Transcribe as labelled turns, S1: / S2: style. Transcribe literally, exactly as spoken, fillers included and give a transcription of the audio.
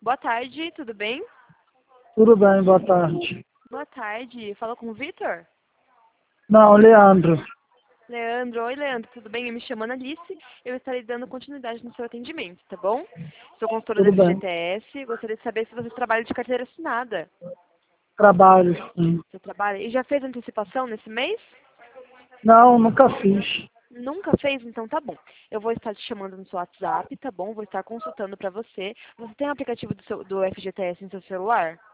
S1: Boa tarde, tudo bem?
S2: Tudo bem, boa tarde.
S1: Boa tarde, fala com o Vitor?
S2: Não, Leandro.
S1: Leandro, oi Leandro, tudo bem? Eu me chamo Alice, eu estarei dando continuidade no seu atendimento, tá bom? Sou consultora da
S2: Tudo bem.
S1: F G T S, gostaria de saber se você trabalha de carteira assinada.
S2: Trabalho, sim.
S1: Você trabalha e já fez antecipação nesse mês?
S2: Não, nunca fiz.
S1: Nunca fez? Então tá bom. Eu vou estar te chamando no seu WhatsApp, tá bom? Vou estar consultando para você. Você tem o aplicativo do, seu, do F G T S no seu celular?